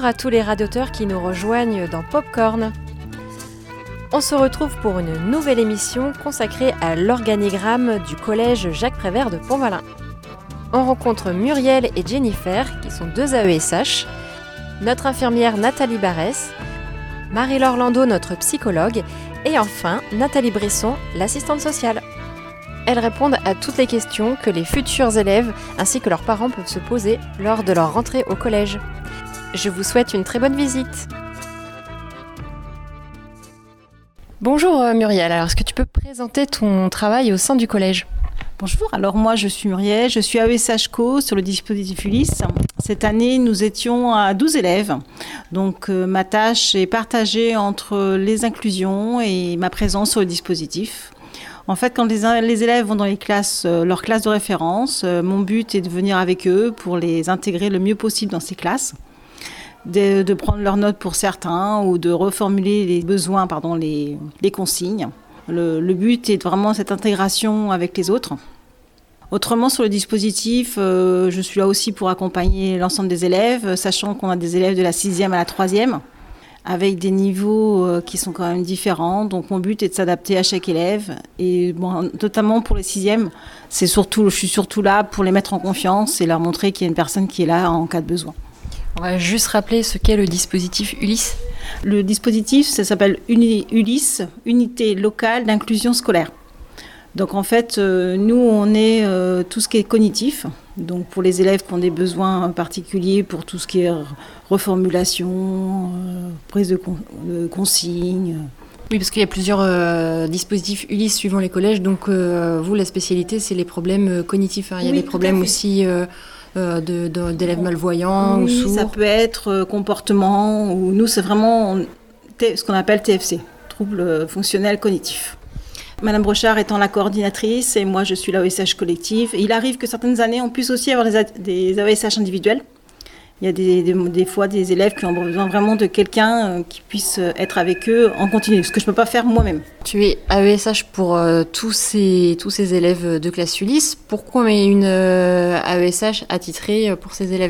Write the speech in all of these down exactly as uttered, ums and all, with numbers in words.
Bonjour à tous les radioteurs qui nous rejoignent dans Popcorn. On se retrouve pour une nouvelle émission consacrée à l'organigramme du collège Jacques Prévert de Pont-Valin. On rencontre Muriel et Jennifer, qui sont deux A E S H, notre infirmière Nathalie Barès, Marie-Laure Landau, notre psychologue, et enfin Nathalie Brisson, l'assistante sociale. Elles répondent à toutes les questions que les futurs élèves ainsi que leurs parents peuvent se poser lors de leur rentrée au collège. Je vous souhaite une très bonne visite. Bonjour Muriel, alors est-ce que tu peux présenter ton travail au sein du collège ? Bonjour, alors moi je suis Muriel, je suis A E S H Co sur le dispositif Ulysse. Cette année nous étions à douze élèves, donc euh, ma tâche est partagée entre les inclusions et ma présence sur le dispositif. En fait, quand les, les élèves vont dans les classes, euh, leur classe de référence, euh, mon but est de venir avec eux pour les intégrer le mieux possible dans ces classes, de, de prendre leurs notes pour certains ou de reformuler les besoins, pardon, les, les consignes. Le, le but est vraiment cette intégration avec les autres. Autrement, sur le dispositif, euh, je suis là aussi pour accompagner l'ensemble des élèves, sachant qu'on a des élèves de la sixième à la troisième, avec des niveaux euh, qui sont quand même différents. Donc mon but est de s'adapter à chaque élève. Et bon, notamment pour les sixièmes, c'est surtout, je suis surtout là pour les mettre en confiance et leur montrer qu'il y a une personne qui est là en cas de besoin. On va juste rappeler ce qu'est le dispositif Ulysse. Le dispositif, ça s'appelle Uni- Ulysse, Unité locale d'inclusion scolaire. Donc en fait, euh, nous, on est euh, tout ce qui est cognitif. Donc pour les élèves qui ont des besoins particuliers, pour tout ce qui est reformulation, euh, prise de, con- de consignes. Oui, parce qu'il y a plusieurs euh, dispositifs Ulysse suivant les collèges. Donc euh, vous, la spécialité, c'est les problèmes euh, cognitifs. Hein. Il y a Oui, des problèmes aussi euh, euh, de, de, d'élèves malvoyants oui, ou sourds. Ça peut être euh, comportement, ou nous, c'est vraiment t- ce qu'on appelle T F C, troubles fonctionnels cognitifs. Madame Brochard étant la coordinatrice et moi je suis l'A E S H collective. Et il arrive que certaines années on puisse aussi avoir des, A- des A E S H individuels. Il y a des, des, des fois des élèves qui ont besoin vraiment de quelqu'un euh, qui puisse être avec eux en continu, ce que je ne peux pas faire moi-même. Tu es A E S H pour euh, tous, ces, tous ces élèves de classe Ulysse. Pourquoi on met une euh, A E S H attitrée pour ces élèves ?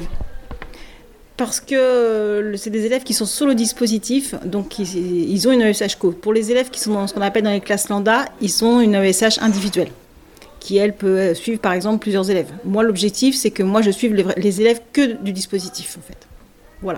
Parce que euh, c'est des élèves qui sont sur le dispositif, donc ils, ils ont une A E S H co. Pour les élèves qui sont dans ce qu'on appelle dans les classes lambda, ils ont une A E S H individuelle, qui elle peut suivre par exemple plusieurs élèves. Moi l'objectif c'est que moi je suive les, les élèves que du dispositif en fait. Voilà.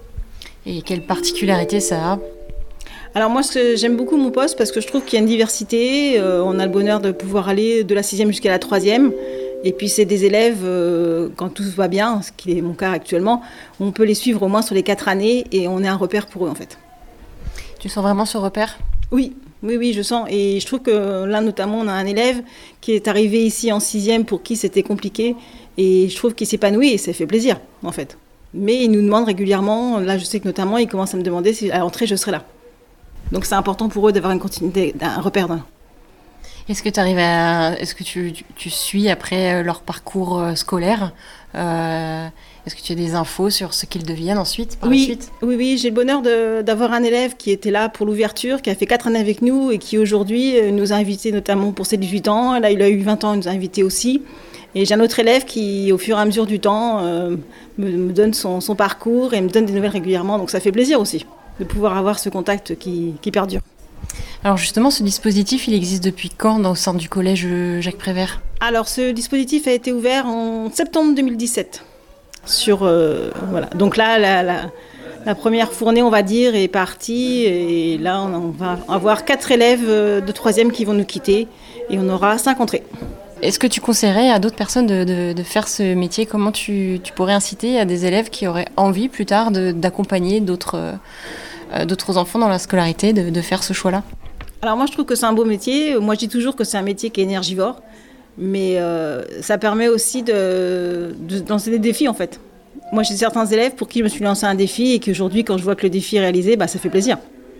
Et quelle particularité ça a ? Alors moi j'aime beaucoup mon poste parce que je trouve qu'il y a une diversité, euh, on a le bonheur de pouvoir aller de la sixième jusqu'à la troisième. Et puis c'est des élèves, euh, quand tout va bien, ce qui est mon cas actuellement, on peut les suivre au moins sur les quatre années et on est un repère pour eux en fait. Tu sens vraiment ce repère ? Oui, oui, oui, je sens. Et je trouve que là notamment on a un élève qui est arrivé ici en sixième pour qui c'était compliqué et je trouve qu'il s'épanouit et ça fait plaisir en fait. Mais il nous demande régulièrement, là je sais que notamment il commence à me demander si à l'entrée je serai là. Donc c'est important pour eux d'avoir une continuité, un repère d'un. Est-ce que tu arrives à, est-ce que tu, tu, tu suis après leur parcours scolaire euh, Est-ce que tu as des infos sur ce qu'ils deviennent ensuite, par oui, la suite ? Oui, oui, j'ai le bonheur de, d'avoir un élève qui était là pour l'ouverture, qui a fait quatre années avec nous et qui aujourd'hui nous a invités notamment pour ses dix-huit ans. Là, il a eu vingt ans, il nous a invités aussi. Et j'ai un autre élève qui, au fur et à mesure du temps, euh, me, me donne son, son parcours et me donne des nouvelles régulièrement. Donc ça fait plaisir aussi de pouvoir avoir ce contact qui, qui perdure. Alors justement, ce dispositif, il existe depuis quand dans, au sein du collège Jacques Prévert ? Alors ce dispositif a été ouvert en septembre deux mille dix-sept. Sur, euh, voilà. Donc là, la, la, la première fournée, on va dire, est partie. Et là, on va avoir quatre élèves de troisième qui vont nous quitter. Et on aura cinq entrées. Est-ce que tu conseillerais à d'autres personnes de, de, de faire ce métier ? Comment tu, tu pourrais inciter à des élèves qui auraient envie plus tard de, d'accompagner d'autres... Euh, d'autres enfants dans la scolarité, de, de faire ce choix-là ? Alors moi je trouve que c'est un beau métier. Moi je dis toujours que c'est un métier qui est énergivore, mais euh, ça permet aussi de, de, de lancer des défis en fait. Moi j'ai certains élèves pour qui je me suis lancé un défi et qu'aujourd'hui quand je vois que le défi est réalisé, bah, ça fait plaisir.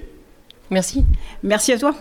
Merci. Merci à toi.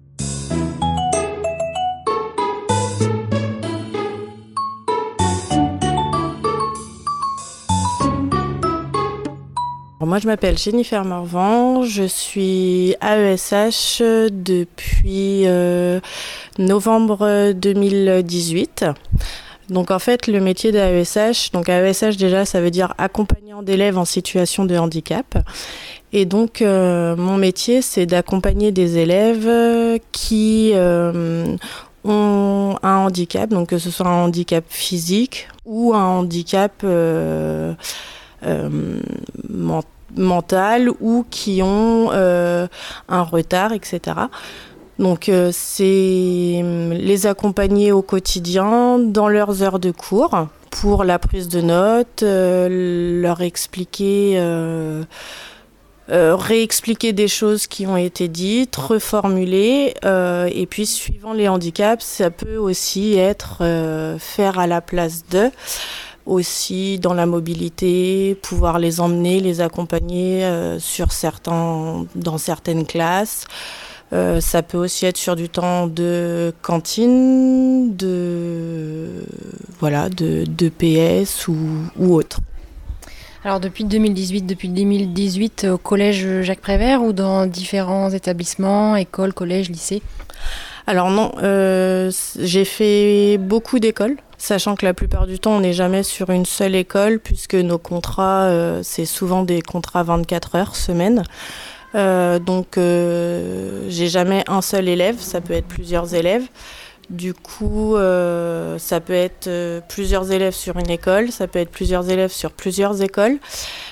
Moi, je m'appelle Jennifer Morvan, je suis A E S H depuis euh, novembre deux mille dix-huit. Donc en fait, le métier d'A E S H, donc A E S H déjà, ça veut dire accompagnant d'élèves en situation de handicap. Et donc euh, mon métier, c'est d'accompagner des élèves qui euh, ont un handicap, donc que ce soit un handicap physique ou un handicap euh, euh, mental. mentales ou qui ont euh, un retard, et cetera. Donc euh, c'est les accompagner au quotidien dans leurs heures de cours pour la prise de notes, euh, leur expliquer, euh, euh, réexpliquer des choses qui ont été dites, reformuler, euh, et puis suivant les handicaps, ça peut aussi être euh, faire à la place d'eux. Aussi dans la mobilité, pouvoir les emmener, les accompagner euh, sur certains, dans certaines classes. Euh, ça peut aussi être sur du temps de cantine, de, voilà, de, de P S ou, ou autre. Alors depuis deux mille dix-huit, depuis deux mille dix-huit au collège Jacques Prévert ou dans différents établissements, écoles, collèges, lycées ? Alors non, euh, j'ai fait beaucoup d'écoles. Sachant que la plupart du temps, on n'est jamais sur une seule école, puisque nos contrats, euh, c'est souvent des contrats vingt-quatre heures semaine. Euh, donc, euh, j'ai jamais un seul élève, ça peut être plusieurs élèves. Du coup, euh, ça peut être euh, plusieurs élèves sur une école, ça peut être plusieurs élèves sur plusieurs écoles.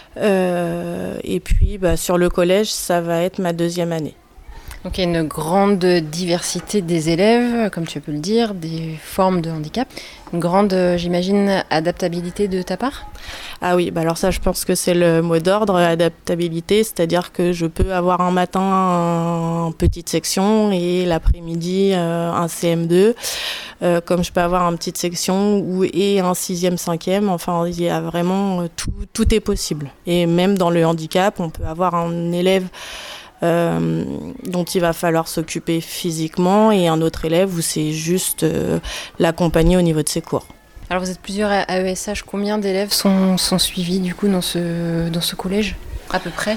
Euh, et puis, bah, sur le collège, ça va être ma deuxième année. Donc il y a une grande diversité des élèves, comme tu peux le dire, des formes de handicap. Une grande, j'imagine, adaptabilité de ta part ? Ah oui, bah alors ça, je pense que c'est le mot d'ordre, adaptabilité, c'est-à-dire que je peux avoir un matin une petite section et l'après-midi euh, un C M deux, euh, comme je peux avoir une petite section ou, et un sixième, cinquième, enfin il y a vraiment, tout, tout est possible. Et même dans le handicap, on peut avoir un élève Euh, dont il va falloir s'occuper physiquement et un autre élève où c'est juste euh, l'accompagner au niveau de ses cours. Alors vous êtes plusieurs à A E S H, combien d'élèves sont, sont suivis du coup dans ce, dans ce collège à peu près ?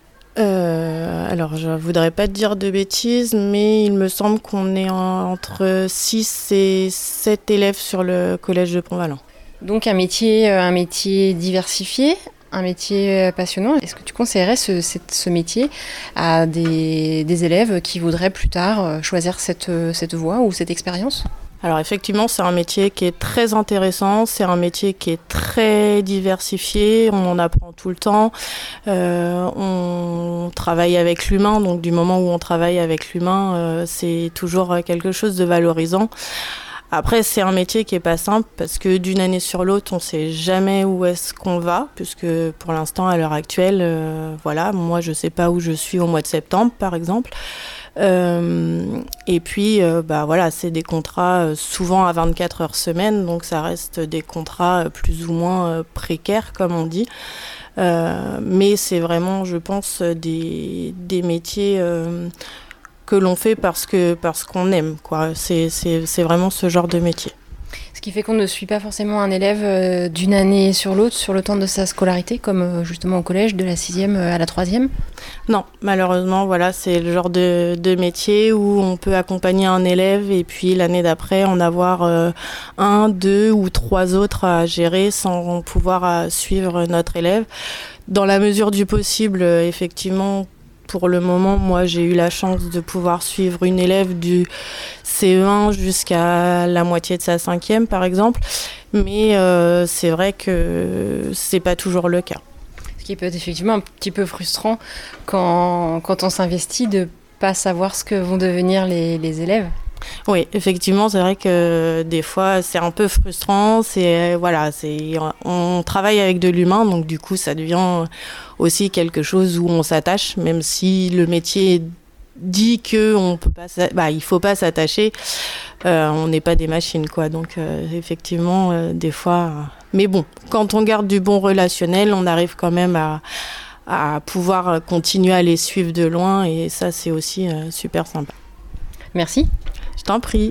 euh, Alors je voudrais pas te dire de bêtises, mais il me semble qu'on est en, entre six et sept élèves sur le collège de Pont-Valent. Donc un métier, un métier diversifié, un métier passionnant. Est-ce que tu conseillerais ce, ce métier à des, des élèves qui voudraient plus tard choisir cette, cette voie ou cette expérience ? Alors effectivement, c'est un métier qui est très intéressant, c'est un métier qui est très diversifié, on en apprend tout le temps, euh, on travaille avec l'humain, donc du moment où on travaille avec l'humain, euh, c'est toujours quelque chose de valorisant. Après, c'est un métier qui est pas simple parce que d'une année sur l'autre, on sait jamais où est-ce qu'on va, puisque pour l'instant, à l'heure actuelle, euh, voilà, moi, je sais pas où je suis au mois de septembre, par exemple. Euh, et puis, euh, bah voilà, c'est des contrats euh, souvent à vingt-quatre heures semaine, donc ça reste des contrats euh, plus ou moins euh, précaires, comme on dit. Euh, mais c'est vraiment, je pense, des, des métiers euh, que l'on fait parce que parce qu'on aime, quoi. C'est, c'est, c'est vraiment ce genre de métier. Ce qui fait qu'on ne suit pas forcément un élève euh, d'une année sur l'autre sur le temps de sa scolarité, comme euh, justement au collège, de la sixième à la troisième ? Non, malheureusement, voilà, c'est le genre de, de métier où on peut accompagner un élève et puis l'année d'après en avoir euh, un, deux ou trois autres à gérer sans pouvoir euh, suivre notre élève. Dans la mesure du possible, euh, effectivement, pour le moment, moi, j'ai eu la chance de pouvoir suivre une élève du C E un jusqu'à la moitié de sa cinquième, par exemple. Mais euh, c'est vrai que c'est pas toujours le cas. Ce qui peut être effectivement un petit peu frustrant quand, quand on s'investit de pas savoir ce que vont devenir les, les élèves. Oui, effectivement, c'est vrai que des fois, c'est un peu frustrant. C'est, voilà, c'est, on travaille avec de l'humain, donc du coup, ça devient aussi quelque chose où on s'attache, même si le métier dit que on peut pas, bah, il faut pas s'attacher. Euh, on n'est pas des machines, quoi. Donc, euh, effectivement, euh, des fois. Euh, mais bon, quand on garde du bon relationnel, on arrive quand même à, à pouvoir continuer à les suivre de loin, et ça, c'est aussi euh, super sympa. Merci. Je t'en prie.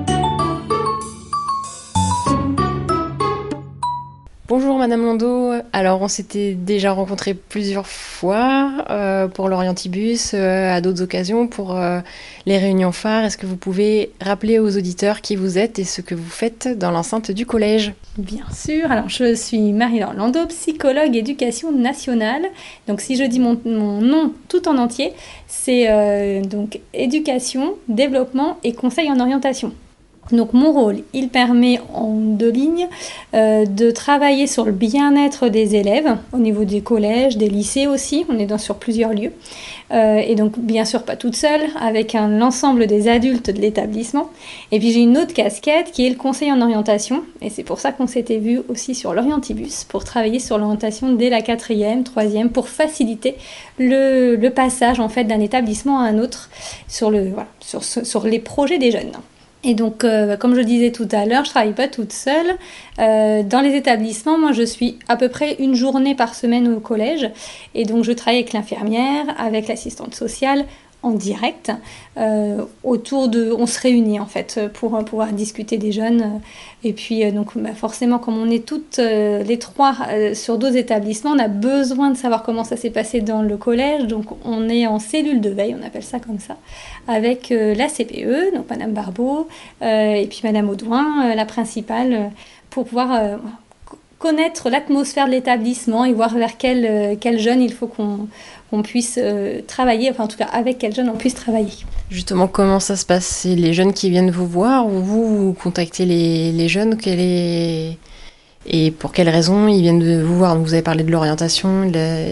Bonjour Madame Landau, A Alors, on s'était déjà rencontrés plusieurs fois euh, pour l'Orientibus, euh, à d'autres occasions, pour euh, les réunions phares. Est-ce que vous pouvez rappeler aux auditeurs qui vous êtes et ce que vous faites dans l'enceinte du collège ? Bien sûr. Alors, je suis Marie-Laure Landau, psychologue éducation nationale. Donc, si je dis mon, mon nom tout en entier, c'est euh, donc éducation, développement et conseil en orientation. Donc mon rôle, il permet en deux lignes euh, de travailler sur le bien-être des élèves au niveau des collèges, des lycées aussi, on est dans, sur plusieurs lieux. Euh, et donc bien sûr pas toute seule, avec un, l'ensemble des adultes de l'établissement. Et puis j'ai une autre casquette qui est le conseil en orientation, et c'est pour ça qu'on s'était vu aussi sur l'Orientibus, pour travailler sur l'orientation dès la quatrième, troisième, pour faciliter le, le passage en fait d'un établissement à un autre sur, le, voilà, sur, sur les projets des jeunes. Et donc, euh, comme je le disais tout à l'heure, je ne travaille pas toute seule. Euh, dans les établissements, moi, je suis à peu près une journée par semaine au collège. Et donc, je travaille avec l'infirmière, avec l'assistante sociale, en direct. Euh, autour de... On se réunit, en fait, pour euh, pouvoir discuter des jeunes. Et puis, euh, donc, bah, forcément, comme on est toutes euh, les trois euh, sur deux établissements, on a besoin de savoir comment ça s'est passé dans le collège. Donc, on est en cellule de veille, on appelle ça comme ça, avec euh, la C P E, donc Madame Barbeau, euh, et puis Madame Audouin, euh, la principale, euh, pour pouvoir euh, connaître l'atmosphère de l'établissement et voir vers quel, euh, quel jeune il faut qu'on, qu'on puisse euh, travailler, enfin en tout cas avec quel jeune on puisse travailler. Justement, comment ça se passe ? C'est les jeunes qui viennent vous voir ou vous, vous contactez les, les jeunes ? Quelle est... Et pour quelles raisons ils viennent de vous voir ? Donc vous avez parlé de l'orientation,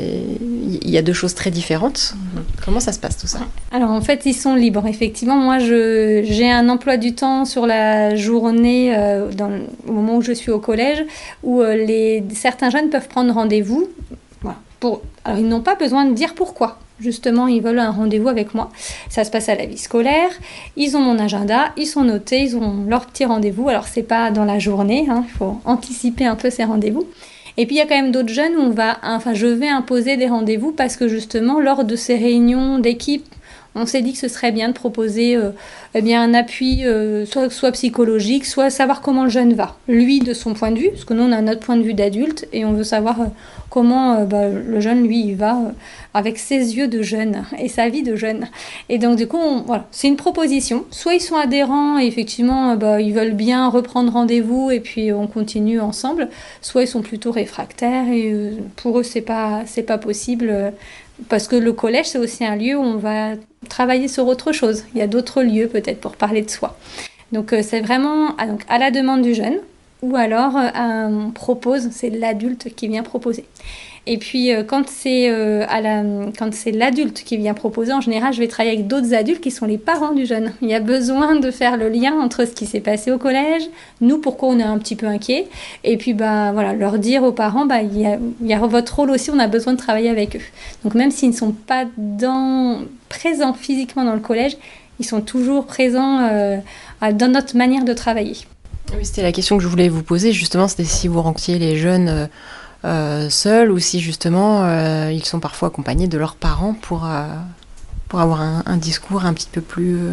il y a deux choses très différentes. Comment ça se passe tout ça ? Alors en fait, ils sont libres. Effectivement, moi, je, j'ai un emploi du temps sur la journée, euh, dans, au moment où je suis au collège, où euh, les, certains jeunes peuvent prendre rendez-vous. Voilà, pour, alors ils n'ont pas besoin de dire pourquoi. Justement, ils veulent un rendez-vous avec moi. Ça se passe à la vie scolaire. Ils ont mon agenda, ils sont notés, ils ont leur petit rendez-vous. Alors, c'est pas dans la journée, hein, il faut anticiper un peu ces rendez-vous. Et puis, il y a quand même d'autres jeunes où on va, enfin, je vais imposer des rendez-vous parce que justement, lors de ces réunions d'équipe, on s'est dit que ce serait bien de proposer euh, eh bien, un appui euh, soit, soit psychologique, soit savoir comment le jeune va. Lui, de son point de vue, parce que nous, on a notre point de vue d'adulte et on veut savoir euh, comment euh, bah, le jeune, lui, il va euh, avec ses yeux de jeune et sa vie de jeune. Et donc, du coup, on, voilà, c'est une proposition. Soit ils sont adhérents et effectivement, euh, bah, ils veulent bien reprendre rendez-vous et puis on continue ensemble. Soit ils sont plutôt réfractaires et euh, pour eux, c'est pas, c'est pas possible. Euh, Parce que le collège, c'est aussi un lieu où on va travailler sur autre chose. Il y a d'autres lieux peut-être pour parler de soi. Donc euh, c'est vraiment ah, donc, à la demande du jeune ou alors euh, on propose, c'est l'adulte qui vient proposer. Et puis euh, quand, c'est, euh, à la, quand c'est l'adulte qui vient proposer, en général, je vais travailler avec d'autres adultes qui sont les parents du jeune. Il y a besoin de faire le lien entre ce qui s'est passé au collège, nous, pourquoi on est un petit peu inquiets, et puis bah, voilà, leur dire aux parents, bah, il y a, il y a votre rôle aussi, on a besoin de travailler avec eux. Donc même s'ils ne sont pas dans, présents physiquement dans le collège, ils sont toujours présents euh, dans notre manière de travailler. Oui, c'était la question que je voulais vous poser, justement, c'était si vous rencontriez les jeunes... Euh... Euh, seuls ou si justement euh, ils sont parfois accompagnés de leurs parents pour, euh, pour avoir un, un discours un petit peu plus euh,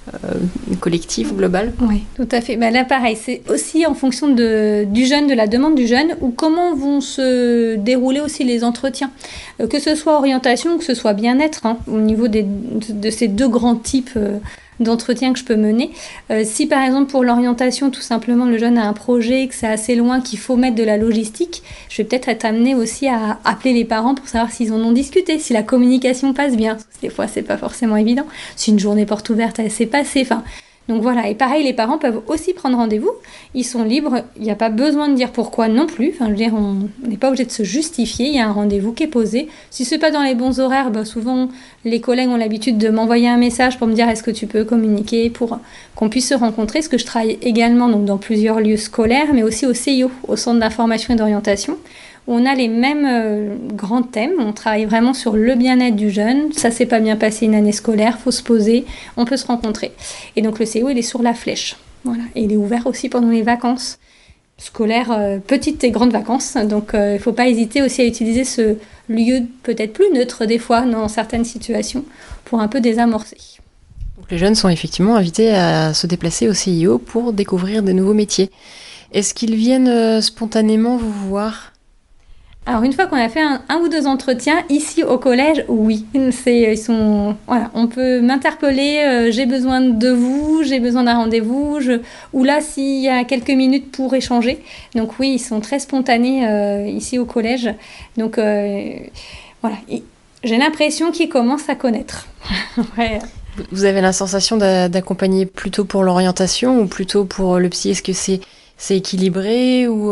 euh, collectif, global. Oui, tout à fait. Ben là, pareil, c'est aussi en fonction de, du jeune, de la demande du jeune, ou comment vont se dérouler aussi les entretiens. Euh, que ce soit orientation ou que ce soit bien-être, hein, au niveau des, de, de ces deux grands types euh, d'entretien que je peux mener. Euh, si par exemple pour l'orientation, tout simplement le jeune a un projet, que c'est assez loin, qu'il faut mettre de la logistique, je vais peut-être être amenée aussi à appeler les parents pour savoir s'ils en ont discuté, si la communication passe bien. Parce que des fois c'est pas forcément évident. Si une journée porte ouverte elle s'est passée, enfin... Donc voilà, et pareil, les parents peuvent aussi prendre rendez-vous, ils sont libres, il n'y a pas besoin de dire pourquoi non plus, enfin je veux dire, on n'est pas obligé de se justifier, il y a un rendez-vous qui est posé. Si ce n'est pas dans les bons horaires, bah souvent les collègues ont l'habitude de m'envoyer un message pour me dire est-ce que tu peux communiquer pour qu'on puisse se rencontrer, parce que je travaille également donc, dans plusieurs lieux scolaires, mais aussi au C I O, au Centre d'information et d'orientation, où on a les mêmes euh, grands thèmes, on travaille vraiment sur le bien-être du jeune, ça s'est pas bien passé une année scolaire, faut se poser, on peut se rencontrer. Et donc le C I O il est sur la flèche, voilà, et il est ouvert aussi pendant les vacances scolaires, euh, petites et grandes vacances, donc il euh, ne faut pas hésiter aussi à utiliser ce lieu peut-être plus neutre des fois dans certaines situations pour un peu désamorcer. Donc les jeunes sont effectivement invités à se déplacer au C I O pour découvrir de nouveaux métiers. Est-ce qu'ils viennent euh, spontanément vous voir ? Alors une fois qu'on a fait un, un ou deux entretiens ici au collège, oui, c'est ils sont voilà, on peut m'interpeller, euh, j'ai besoin de vous, j'ai besoin d'un rendez-vous, je, ou là s'il y a quelques minutes pour échanger. Donc oui, ils sont très spontanés euh, ici au collège. Donc euh, voilà, et j'ai l'impression qu'ils commencent à connaître. Ouais. Vous avez la sensation d'a- d'accompagner plutôt pour l'orientation ou plutôt pour le psy? Est-ce que c'est c'est équilibré ou,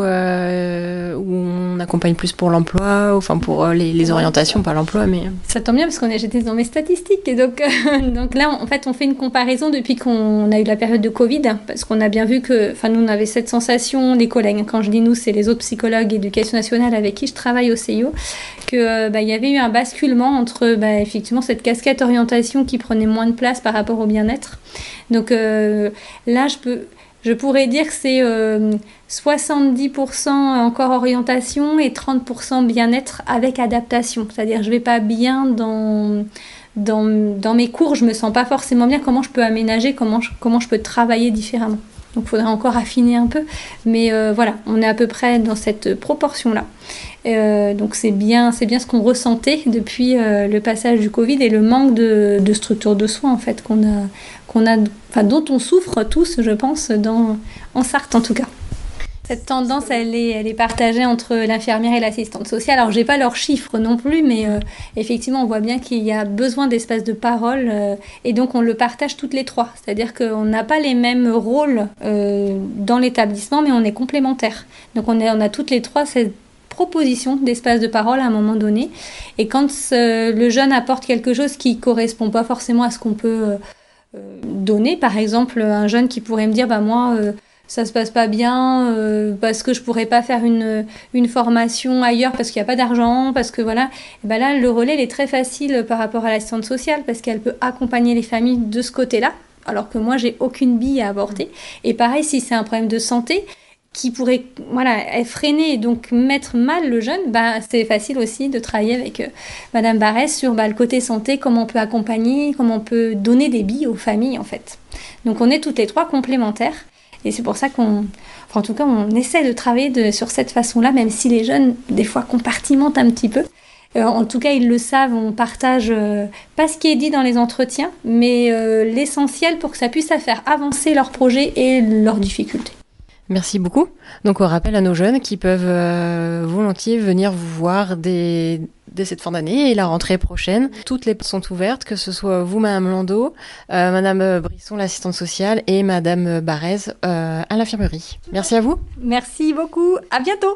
euh, ou on accompagne plus pour l'emploi, enfin pour les, les orientations, pas l'emploi, mais... Ça tombe bien parce qu'on est j'étais dans mes statistiques et donc, euh, donc là en fait on fait une comparaison depuis qu'on a eu la période de Covid parce qu'on a bien vu que, enfin nous on avait cette sensation, les collègues, quand je dis nous c'est les autres psychologues éducation nationale avec qui je travaille au C I O, que euh, bah, il y avait eu un basculement entre bah, effectivement cette casquette orientation qui prenait moins de place par rapport au bien-être. Donc euh, là je peux... Je pourrais dire que c'est euh, soixante-dix pour cent encore orientation et trente pour cent bien-être avec adaptation. C'est-à-dire je ne vais pas bien dans, dans, dans mes cours, je ne me sens pas forcément bien. Comment je peux aménager, comment je, comment je peux travailler différemment. Donc il faudrait encore affiner un peu. Mais euh, voilà, on est à peu près dans cette proportion-là. Euh, donc c'est bien, c'est bien ce qu'on ressentait depuis euh, le passage du Covid et le manque de, de structures de soins en fait qu'on a, qu'on a, enfin dont on souffre tous, je pense, dans, en Sarthe en tout cas. Cette tendance, elle est, elle est partagée entre l'infirmière et l'assistante sociale. Alors, j'ai pas leurs chiffres non plus, mais euh, effectivement, on voit bien qu'il y a besoin d'espace de parole euh, et donc on le partage toutes les trois. C'est-à-dire qu'on n'a pas les mêmes rôles euh, dans l'établissement, mais on est complémentaires. Donc, on, est, on a toutes les trois cette proposition d'espace de parole à un moment donné. Et quand euh, le jeune apporte quelque chose qui correspond pas forcément à ce qu'on peut euh, donner, par exemple, un jeune qui pourrait me dire, bah moi... Euh, ça se passe pas bien euh, parce que je pourrais pas faire une, une formation ailleurs parce qu'il n'y a pas d'argent, parce que voilà. Et ben là, le relais il est très facile par rapport à l'assistante sociale parce qu'elle peut accompagner les familles de ce côté-là, alors que moi, j'ai aucune bille à aborder. Et pareil, si c'est un problème de santé qui pourrait voilà, freiner et donc mettre mal le jeune, bah, c'est facile aussi de travailler avec euh, Madame Barès sur bah, le côté santé, comment on peut accompagner, comment on peut donner des billes aux familles, en fait. Donc, on est toutes les trois complémentaires. Et c'est pour ça qu'on, enfin, en tout cas, on essaie de travailler de, sur cette façon-là, même si les jeunes, des fois, compartimentent un petit peu. Euh, en tout cas, ils le savent, on partage euh, pas ce qui est dit dans les entretiens, mais euh, l'essentiel pour que ça puisse faire avancer leur projet et leurs difficultés. Merci beaucoup. Donc, on rappelle à nos jeunes qui peuvent euh, volontiers venir vous voir dès, dès cette fin d'année et la rentrée prochaine. Toutes les portes sont ouvertes, que ce soit vous, Madame Landau, euh, Madame Brisson, l'assistante sociale, et Madame Barès euh, à l'infirmerie. Merci à vous. Merci beaucoup. À bientôt.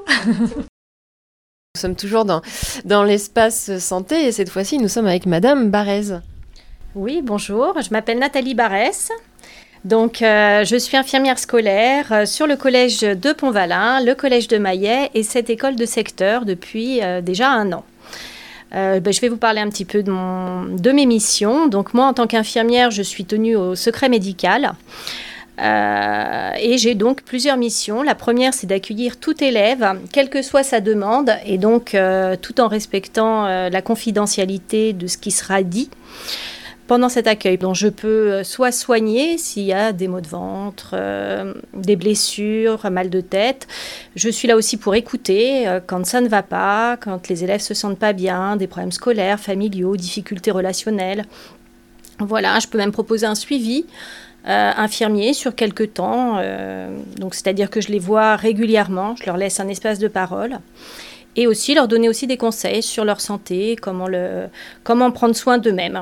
Nous sommes toujours dans, dans l'espace santé et cette fois-ci, nous sommes avec Madame Barès. Oui, bonjour. Je m'appelle Nathalie Barès. Donc, euh, je suis infirmière scolaire euh, sur le collège de Pont-Valin, le collège de Maillet et cette école de secteur depuis euh, déjà un an. Euh, ben, je vais vous parler un petit peu de, mon, de mes missions. Donc, moi, en tant qu'infirmière, je suis tenue au secret médical. Euh, et j'ai donc plusieurs missions. La première, c'est d'accueillir tout élève, quelle que soit sa demande, et donc euh, tout en respectant euh, la confidentialité de ce qui sera dit. Pendant cet accueil, donc je peux soit soigner s'il y a des maux de ventre, euh, des blessures, un mal de tête. Je suis là aussi pour écouter euh, quand ça ne va pas, quand les élèves se sentent pas bien, des problèmes scolaires, familiaux, difficultés relationnelles. Voilà, je peux même proposer un suivi euh, infirmier sur quelques temps. Euh, donc c'est-à-dire que je les vois régulièrement, je leur laisse un espace de parole. Et aussi leur donner aussi des conseils sur leur santé, comment, le, comment prendre soin d'eux-mêmes.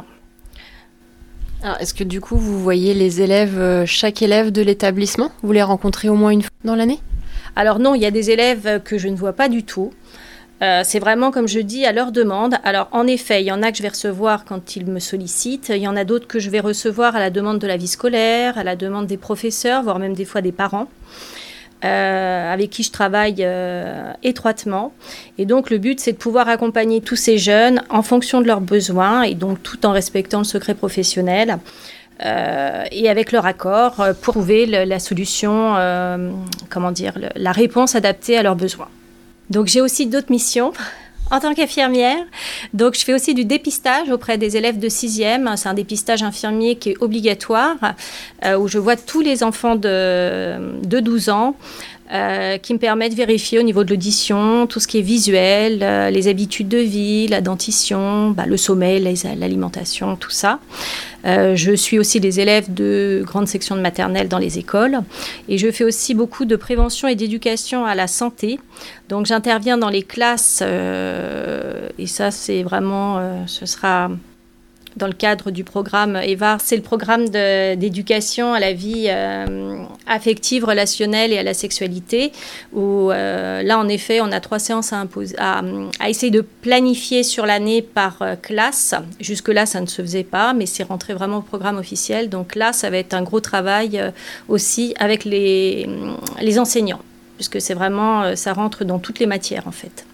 Alors, est-ce que du coup, vous voyez les élèves, chaque élève de l'établissement? Vous les rencontrez au moins une fois dans l'année? Alors non, il y a des élèves que je ne vois pas du tout. Euh, c'est vraiment, comme je dis, à leur demande. Alors en effet, il y en a que je vais recevoir quand ils me sollicitent. Il y en a d'autres que je vais recevoir à la demande de la vie scolaire, à la demande des professeurs, voire même des fois des parents. Euh, avec qui je travaille euh, étroitement. Et donc, le but, c'est de pouvoir accompagner tous ces jeunes en fonction de leurs besoins et donc tout en respectant le secret professionnel euh, et avec leur accord euh, pour trouver le, la solution, euh, comment dire, le, la réponse adaptée à leurs besoins. Donc, j'ai aussi d'autres missions en tant qu'infirmière. Donc, je fais aussi du dépistage auprès des élèves de sixième. C'est un dépistage infirmier qui est obligatoire, euh, où je vois tous les enfants de, de douze ans euh, qui me permet de vérifier au niveau de l'audition tout ce qui est visuel, euh, les habitudes de vie, la dentition, bah, le sommeil, les, l'alimentation, tout ça. Euh, je suis aussi les élèves de grande section de maternelle dans les écoles et je fais aussi beaucoup de prévention et d'éducation à la santé. Donc j'interviens dans les classes euh, et ça c'est vraiment, euh, ce sera dans le cadre du programme E V A R. C'est le programme de, d'éducation à la vie euh, affective, relationnelle et à la sexualité où euh, là en effet on a trois séances à, imposer, à, à essayer de planifier sur l'année par euh, classe. Jusque là ça ne se faisait pas mais c'est rentré vraiment au programme officiel. Donc là ça va être un gros travail euh, aussi avec les, les enseignants puisque c'est vraiment, euh, ça rentre dans toutes les matières en fait.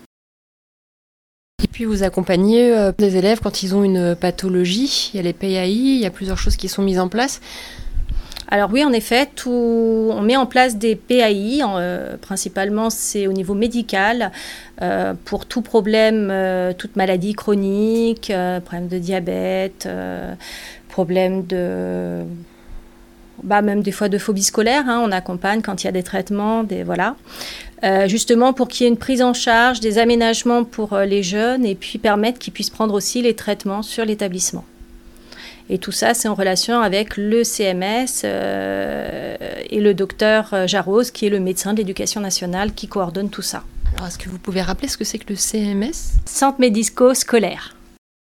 Et puis vous accompagnez euh, des élèves quand ils ont une pathologie, il y a les P A I, il y a plusieurs choses qui sont mises en place. Alors oui, en effet, tout, on met en place des P A I, euh, principalement c'est au niveau médical, euh, pour tout problème, euh, toute maladie chronique, euh, problème de diabète, euh, problème de... Bah, même des fois de phobie scolaire, hein, on accompagne quand il y a des traitements, des, voilà. Euh, justement pour qu'il y ait une prise en charge, des aménagements pour euh, les jeunes et puis permettre qu'ils puissent prendre aussi les traitements sur l'établissement. Et tout ça, c'est en relation avec le C M S euh, et le docteur Jarros, qui est le médecin de l'éducation nationale qui coordonne tout ça. Alors, est-ce que vous pouvez rappeler ce que c'est que le C M S ? Centre médico-scolaire.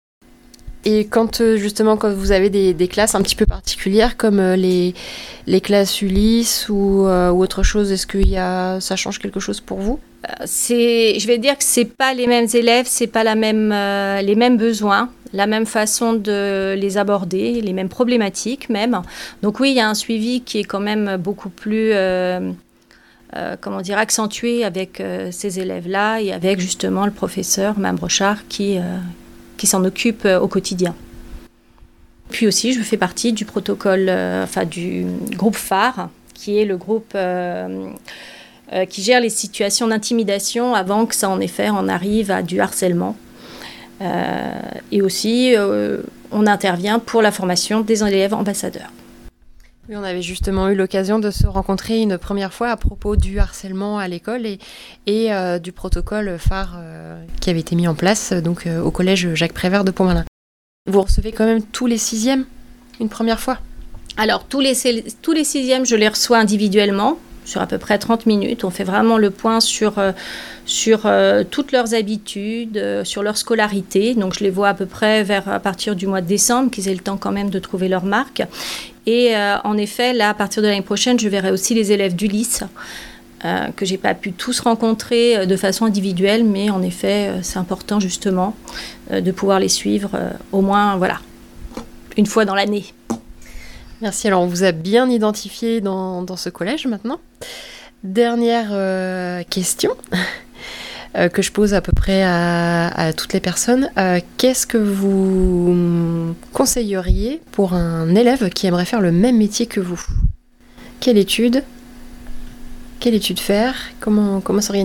Et quand justement quand vous avez des, des classes un petit peu particulières comme les, les classes Ulysse ou, euh, ou autre chose, est-ce que y a, ça change quelque chose pour vous ? C'est, je vais dire que c'est pas les mêmes élèves, c'est pas la même, euh, les mêmes besoins, la même façon de les aborder, les mêmes problématiques même. Donc oui, il y a un suivi qui est quand même beaucoup plus, euh, euh, comment dire, accentué avec euh, ces élèves-là et avec justement le professeur Mme Brochard qui... Euh, qui s'en occupe euh, au quotidien. Puis aussi, je fais partie du protocole, euh, enfin du groupe phare, qui est le groupe euh, euh, qui gère les situations d'intimidation avant que ça, en effet, en arrive à du harcèlement. Euh, et aussi, euh, on intervient pour la formation des élèves ambassadeurs. Oui, on avait justement eu l'occasion de se rencontrer une première fois à propos du harcèlement à l'école et, et euh, du protocole phare euh, qui avait été mis en place donc, euh, au collège Jacques Prévert de Pontvalin. Vous recevez quand même tous les sixièmes une première fois ? Alors, tous les, tous les sixièmes, je les reçois individuellement sur à peu près trente minutes. On fait vraiment le point sur, euh, sur euh, toutes leurs habitudes, euh, sur leur scolarité. Donc, je les vois à peu près vers, à partir du mois de décembre, qu'ils aient le temps quand même de trouver leur marque. Et euh, en effet, là, à partir de l'année prochaine, je verrai aussi les élèves d'Ulysse, euh, que je n'ai pas pu tous rencontrer euh, de façon individuelle, mais en effet, euh, c'est important justement euh, de pouvoir les suivre euh, au moins, voilà, une fois dans l'année. Merci, alors on vous a bien identifié dans, dans ce collège maintenant. Dernière euh, question euh, que je pose à peu près à, à toutes les personnes. Euh, qu'est-ce que vous conseilleriez pour un élève qui aimerait faire le même métier que vous ? Quelle étude ? Quelle étude faire ? Comment, comment s'organiser ?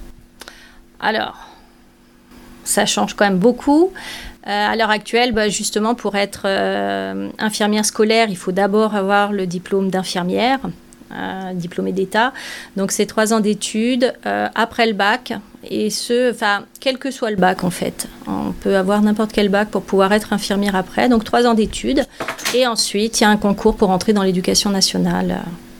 Alors, ça change quand même beaucoup. Euh, à l'heure actuelle, bah, justement, pour être euh, infirmière scolaire, il faut d'abord avoir le diplôme d'infirmière, euh, diplômé d'État. Donc, c'est trois ans d'études euh, après le bac. Et ce, enfin, quel que soit le bac, en fait. On peut avoir n'importe quel bac pour pouvoir être infirmière après. Donc, trois ans d'études. Et ensuite, il y a un concours pour entrer dans l'éducation nationale.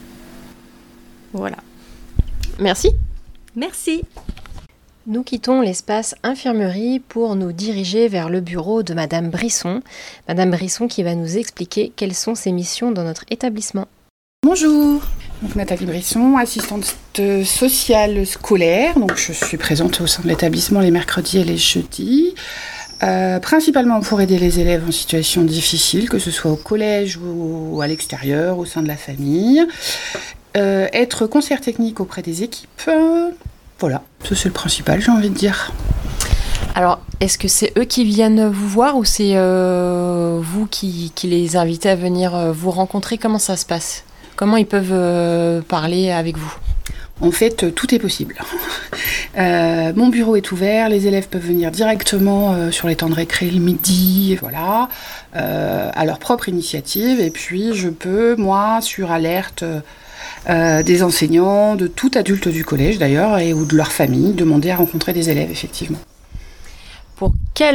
Voilà. Merci. Merci. Nous quittons l'espace infirmerie pour nous diriger vers le bureau de Madame Brisson. Madame Brisson qui va nous expliquer quelles sont ses missions dans notre établissement. Bonjour, donc Nathalie Brisson, assistante sociale scolaire. Donc je suis présente au sein de l'établissement les mercredis et les jeudis. Euh, principalement pour aider les élèves en situation difficile, que ce soit au collège ou à l'extérieur, au sein de la famille. Euh, être conseillère technique auprès des équipes. Voilà, ça c'est le principal, j'ai envie de dire. Alors, est-ce que c'est eux qui viennent vous voir ou c'est euh, vous qui, qui les invitez à venir vous rencontrer ? Comment ça se passe ? Comment ils peuvent euh, parler avec vous ? En fait, tout est possible. Euh, mon bureau est ouvert, les élèves peuvent venir directement euh, sur les temps de récré le midi, voilà, euh, à leur propre initiative. Et puis, je peux, moi, sur alerte euh, des enseignants, de tout adulte du collège d'ailleurs, et ou de leur famille, demander à rencontrer des élèves, effectivement. Pour quel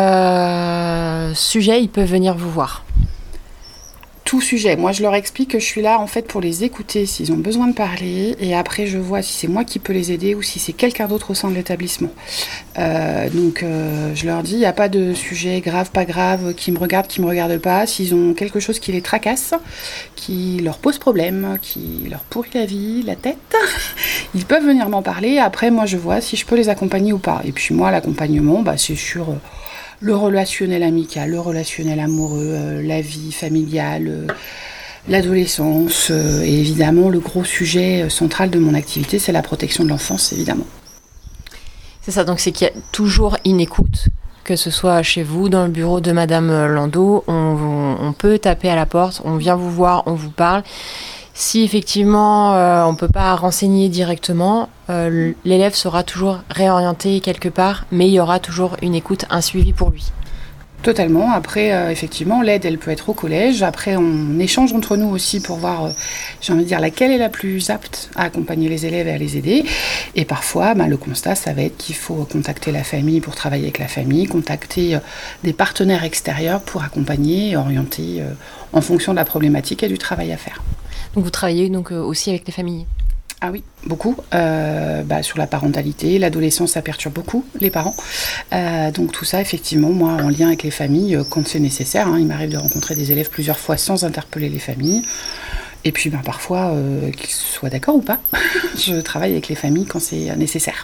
euh, sujet ils peuvent venir vous voir ? Tout sujet. Moi, je leur explique que je suis là en fait pour les écouter s'ils ont besoin de parler, et après je vois si c'est moi qui peux les aider ou si c'est quelqu'un d'autre au sein de l'établissement. Euh, donc euh, je leur dis, il n'y a pas de sujet grave, pas grave, qui me regarde, qui me regarde pas. S'ils ont quelque chose qui les tracasse, qui leur pose problème, qui leur pourrit la vie, la tête, ils peuvent venir m'en parler. Après, moi, je vois si je peux les accompagner ou pas. Et puis moi, l'accompagnement, bah, c'est sur... Euh, le relationnel amical, le relationnel amoureux, euh, la vie familiale, euh, l'adolescence, euh, et évidemment le gros sujet central de mon activité, c'est la protection de l'enfance, évidemment. C'est ça, donc c'est qu'il y a toujours une écoute, que ce soit chez vous, dans le bureau de Madame Landau, on, on, on peut taper à la porte, on vient vous voir, on vous parle. Si effectivement euh, on ne peut pas renseigner directement, euh, l'élève sera toujours réorienté quelque part, mais il y aura toujours une écoute, un suivi pour lui. Totalement. Après, euh, effectivement, l'aide, elle peut être au collège. Après, on échange entre nous aussi pour voir, euh, j'ai envie de dire, laquelle est la plus apte à accompagner les élèves et à les aider. Et parfois, bah, le constat, ça va être qu'il faut contacter la famille pour travailler avec la famille, contacter euh, des partenaires extérieurs pour accompagner et orienter euh, en fonction de la problématique et du travail à faire. Donc vous travaillez donc euh, aussi avec les familles ? Ah oui, beaucoup. Euh, bah, sur la parentalité, l'adolescence, ça perturbe beaucoup les parents. Euh, donc tout ça, effectivement, moi, en lien avec les familles, euh, quand c'est nécessaire. Hein, il m'arrive de rencontrer des élèves plusieurs fois sans interpeller les familles. Et puis ben, parfois, euh, qu'ils soient d'accord ou pas, je travaille avec les familles quand c'est nécessaire.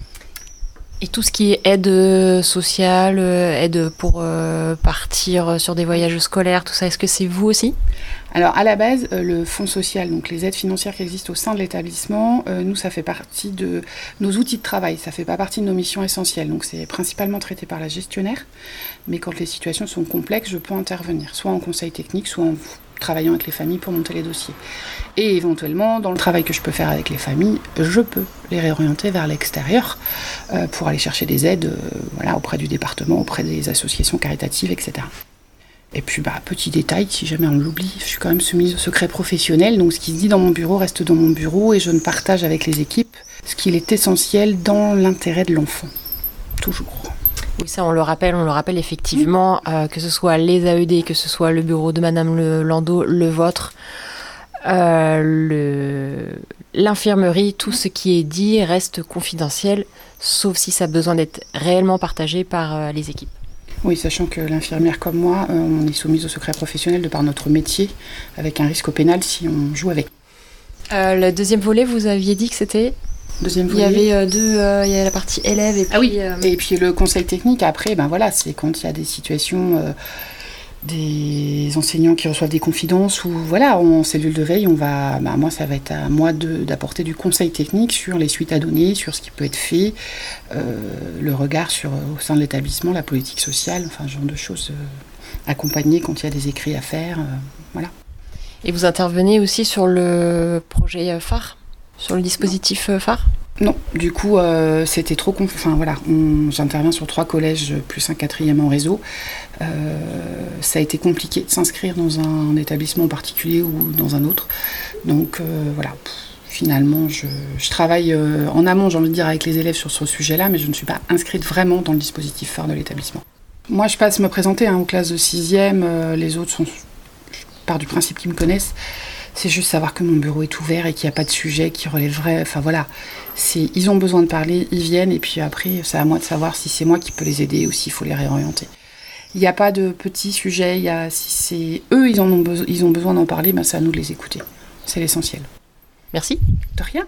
Et tout ce qui est aide sociale, aide pour euh, partir sur des voyages scolaires, tout ça, est-ce que c'est vous aussi ? Alors à la base, euh, le fonds social, donc les aides financières qui existent au sein de l'établissement, euh, nous ça fait partie de nos outils de travail, ça fait pas partie de nos missions essentielles. Donc c'est principalement traité par la gestionnaire, mais quand les situations sont complexes, je peux intervenir, soit en conseil technique, soit en travaillant avec les familles pour monter les dossiers. Et éventuellement, dans le travail que je peux faire avec les familles, je peux les réorienter vers l'extérieur euh, pour aller chercher des aides euh, voilà, auprès du département, auprès des associations caritatives, et cetera. Et puis, bah, petit détail, si jamais on l'oublie, je suis quand même soumise au secret professionnel, donc ce qui se dit dans mon bureau reste dans mon bureau et je ne partage avec les équipes ce qu'il est essentiel dans l'intérêt de l'enfant. Toujours. Oui, ça on le rappelle, on le rappelle effectivement, euh, que ce soit les A E D, que ce soit le bureau de Madame le Landau, le vôtre, euh, le, l'infirmerie, tout ce qui est dit reste confidentiel, sauf si ça a besoin d'être réellement partagé par euh, les équipes. Oui, sachant que l'infirmière comme moi, euh, on est soumise au secret professionnel de par notre métier, avec un risque au pénal si on joue avec. Euh, le deuxième volet, vous aviez dit que c'était ? Deuxième volet. Il y avait euh, deux, euh, il y a la partie élève et puis... Ah oui, euh... et puis le conseil technique, après, ben voilà, c'est quand il y a des situations, euh, des enseignants qui reçoivent des confidences, ou voilà, en cellule de veille, on va, ben moi, ça va être à moi de, d'apporter du conseil technique sur les suites à donner, sur ce qui peut être fait, euh, le regard sur, au sein de l'établissement, la politique sociale, enfin, ce genre de choses, euh, accompagner quand il y a des écrits à faire, euh, voilà. Et vous intervenez aussi sur le projet phare ? Sur le dispositif phare ? Non, du coup, euh, c'était trop... Conf... Enfin, voilà, on... j'interviens sur trois collèges, plus un quatrième en réseau. Euh, ça a été compliqué de s'inscrire dans un établissement particulier ou dans un autre. Donc, euh, voilà, finalement, je, je travaille euh, en amont, j'ai envie de dire, avec les élèves sur ce sujet-là, mais je ne suis pas inscrite vraiment dans le dispositif phare de l'établissement. Moi, je passe me présenter hein, aux classes de sixième, euh, les autres sont... Je pars du principe qu'ils me connaissent. C'est juste savoir que mon bureau est ouvert et qu'il n'y a pas de sujet qui relèverait... Enfin voilà, c'est, ils ont besoin de parler, ils viennent, et puis après, c'est à moi de savoir si c'est moi qui peux les aider ou s'il faut les réorienter. Il n'y a pas de petits sujets, il y a, si c'est eux, ils, en ont, beso- ils ont besoin d'en parler, ben c'est à nous de les écouter. C'est l'essentiel. Merci. De rien.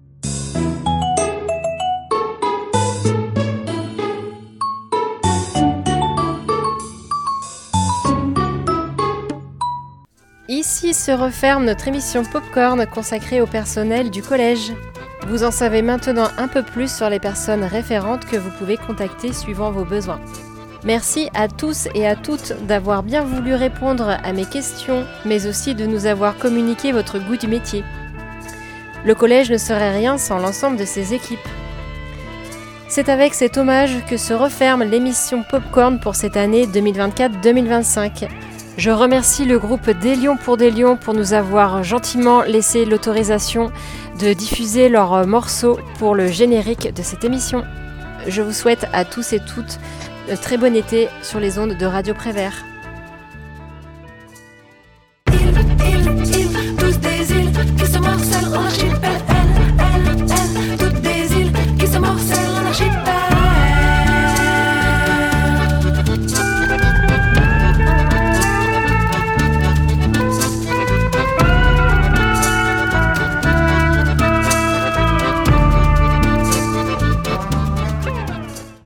Ici se referme notre émission Popcorn consacrée au personnel du collège. Vous en savez maintenant un peu plus sur les personnes référentes que vous pouvez contacter suivant vos besoins. Merci à tous et à toutes d'avoir bien voulu répondre à mes questions, mais aussi de nous avoir communiqué votre goût du métier. Le collège ne serait rien sans l'ensemble de ses équipes. C'est avec cet hommage que se referme l'émission Popcorn pour cette année deux mille vingt-quatre deux mille vingt-cinq. Je remercie le groupe Des Lions pour des Lions pour nous avoir gentiment laissé l'autorisation de diffuser leurs morceaux pour le générique de cette émission. Je vous souhaite à tous et toutes un très bon été sur les ondes de Radio Prévert.